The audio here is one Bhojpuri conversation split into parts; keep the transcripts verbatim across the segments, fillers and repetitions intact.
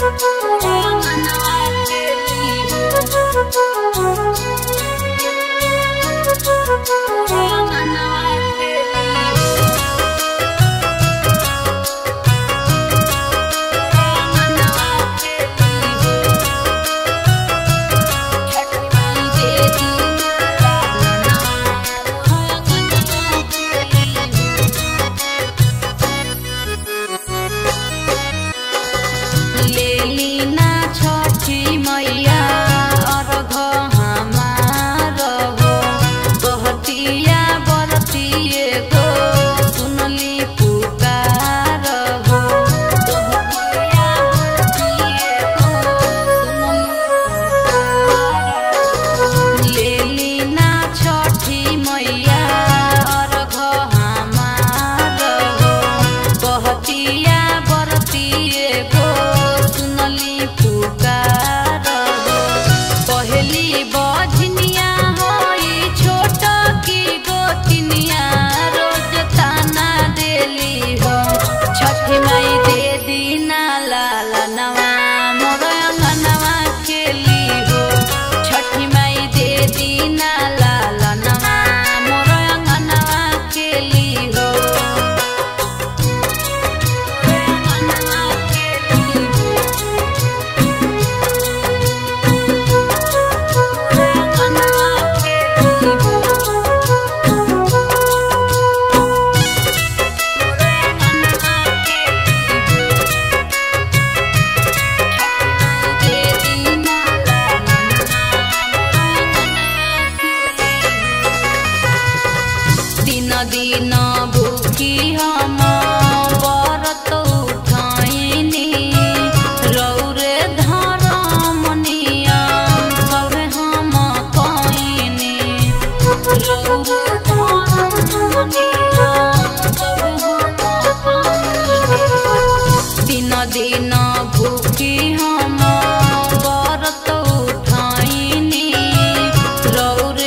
दिन भूखी हम व्रत उठाइनी रौरे धर्मनिया सब हम कइनी रौरे धर्मनिया सब हम कइनी दिन दिन भूखी हम व्रत उठाइनी रौरे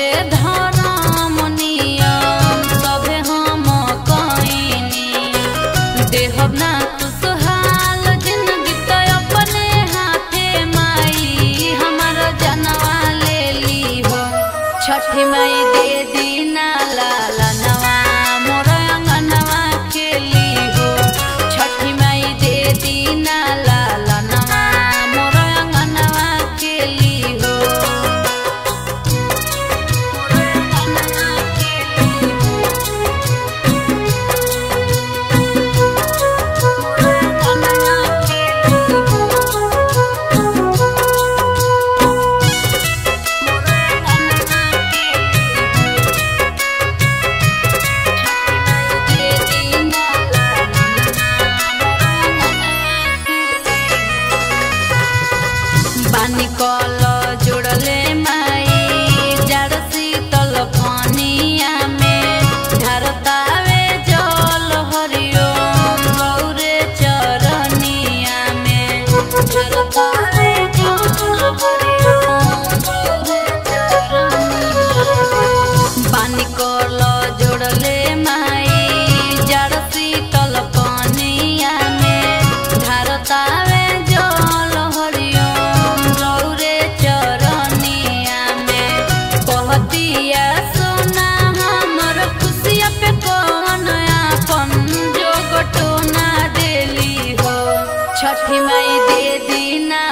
देहब ना तू सुहाल जिंदगी तो अपने हाथे माई हमार जनवा ले ली हो छठी माई दे दीना लाला नवा मोर अंगनवा खेली हो छठी माई दे दीना लाला नवा मोर अंगनवा खेली हो कल जोड़ले माई जड़ शीतल पानिया में धरतावे जल हरिओम गौरे चरनिया में धरतावे जल हरिओम गौरे चरनिया पानी कल जोड़ले माई जड़ शीतल पानिया में धरतावे छठी माई दे दीना